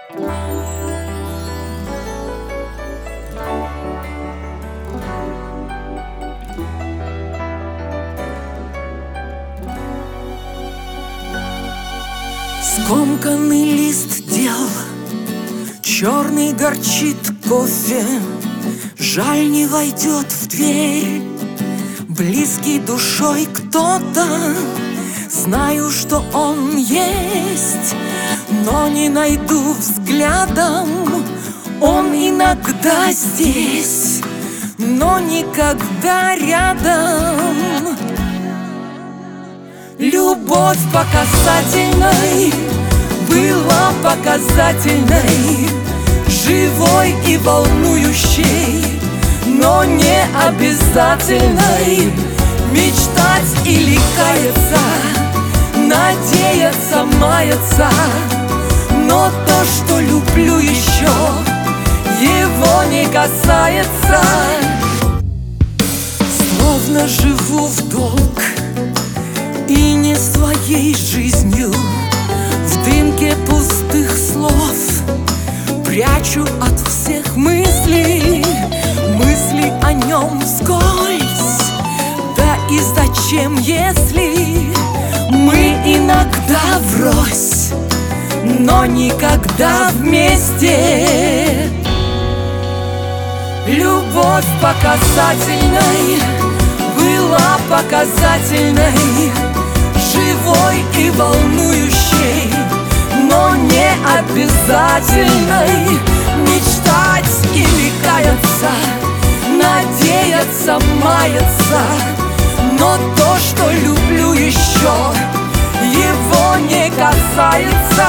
Скомканный лист дел, черный горчит кофе. Жаль, не войдет в дверь близкий душой кто-то. Знаю, что он есть, но не найду взглядом. Он иногда здесь, но никогда рядом. Любовь по касательной была показательной, живой и волнующей, но не обязательной. Мечтать или каяться, надеяться, маяться, но то, что люблю еще, его не касается. Словно живу в долг и не своей жизнью, в дымке пустых слов прячу от всех мыслей, мысли о нем вскользь. Да и зачем, если мы иногда врозь, но никогда вместе? Любовь по касательной была показательной, живой и волнующей, но не обязательной. Мечтать или каяться, надеяться, маяться, но то, что люблю еще, его не касается.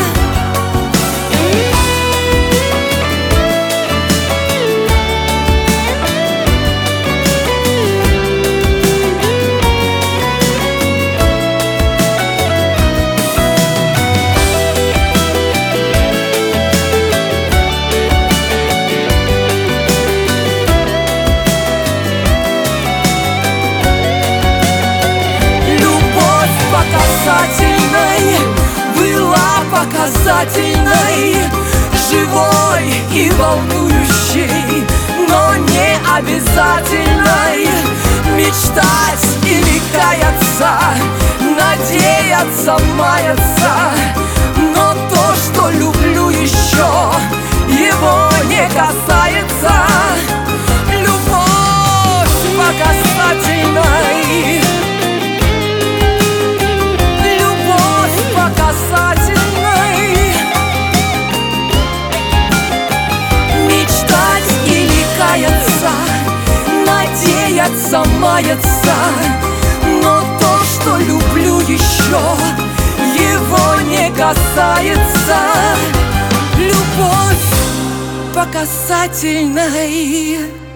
Была показательной, живой и волнующей, но не обязательной. Мечтать или каяться, надеяться, маяться, но то, что люблю еще, его не касается. Любовь по касательной, касательной. Мечтать или каяться, надеяться, маяться, но то, что люблю еще, его не касается. Любовь по касательной.